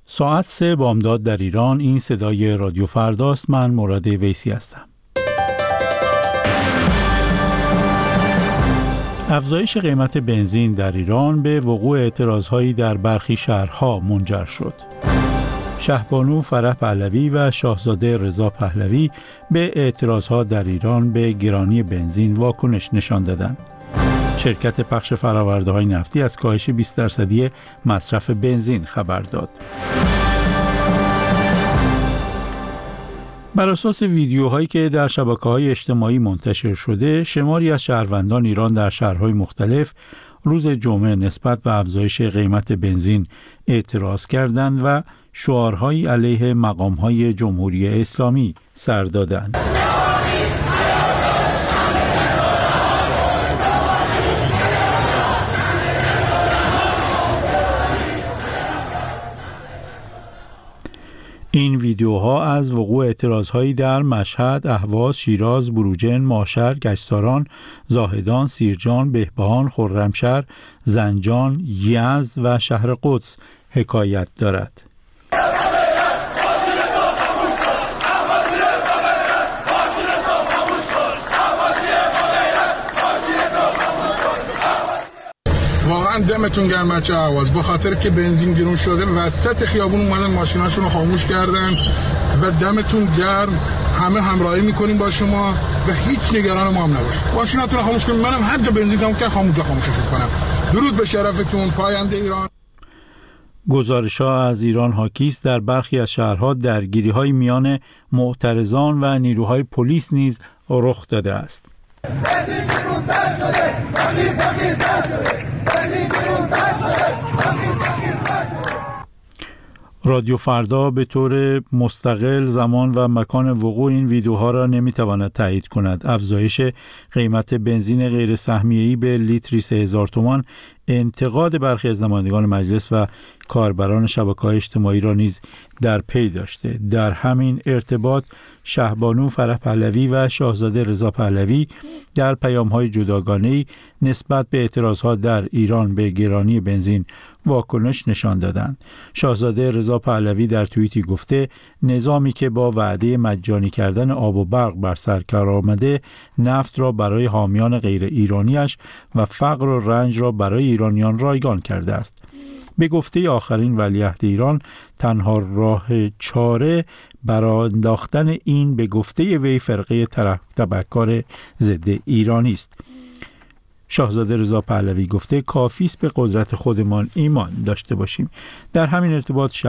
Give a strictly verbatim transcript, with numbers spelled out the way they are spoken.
ساعت سه بامداد در ایران. این صدای رادیو فرداست. من مراد ویسی هستم. افزایش قیمت بنزین در ایران به وقوع اعتراضهایی در برخی شهرها منجر شد. شهبانو فرح پهلوی و شاهزاده رضا پهلوی به اعتراضها در ایران به گرانی بنزین واکنش نشان دادند. شرکت پخش فرآورده‌های نفتی از کاهش بیست درصدی مصرف بنزین خبر داد. بر اساس ویدیوهایی که در شبکه‌های اجتماعی منتشر شده، شماری از شهروندان ایران در شهرهای مختلف روز جمعه نسبت به افزایش قیمت بنزین اعتراض کردند و شعارهایی علیه مقام‌های جمهوری اسلامی سر دادند. این ویدیوها از وقوع اعتراضهایی در مشهد، اهواز، شیراز، بروجرد، ماشر، گشتاران، زاهدان، سیرجان، بهبهان، خرمشهر، زنجان، یزد و شهر قدس حکایت دارد. واقعا دمتون گرم بچه اهواز، به خاطر که بنزین گرون شده وسط خیابون اومدن ماشیناشون رو خاموش کردن و دمتون گرم. همه همراهی میکنیم با شما و هیچ نگران ما هم نباش. ماشیناتون رو خاموش کنیم، منم هر جا بنزین کم که خاموش خاموشش کنم. درود به شرفتون. پاینده ایران. گزارش‌ها از ایران حاکی است در برخی از شهرها درگیری‌های میان معترضان و نیروهای پلیس نیز رخ داده است. رادیو فردا به طور مستقل زمان و مکان وقوع این ویدیوها را نمیتواند تایید کند. افزایش قیمت بنزین غیر سهمیه‌ای به لیتری سه هزار تومان انتقاد برخی از نمایندگان مجلس و کاربران شبکه‌های اجتماعی را نیز در پی داشته. در همین ارتباط شهبانو فرح پهلوی و شاهزاده رضا پهلوی در پیام‌های جداگانه‌ای نسبت به اعتراضها در ایران به گرانی بنزین واکنش نشان دادند. شاهزاده رضا پهلوی در توییتی گفته نظامی که با وعده مجانی کردن آب و برق بر سر کار آمده، نفت را برای حامیان غیر ایرانیش و فقر و رنج را برای ایرانیان رایگان کرده است. به گفته آخرین ولیعهد ایران، تنها راه چاره برای انداختن این به گفته وی فرقه تبهکار ضد ایرانی است. شاهزاده رضا پهلوی گفته کافی است به قدرت خودمان ایمان داشته باشیم. در همین ارتباط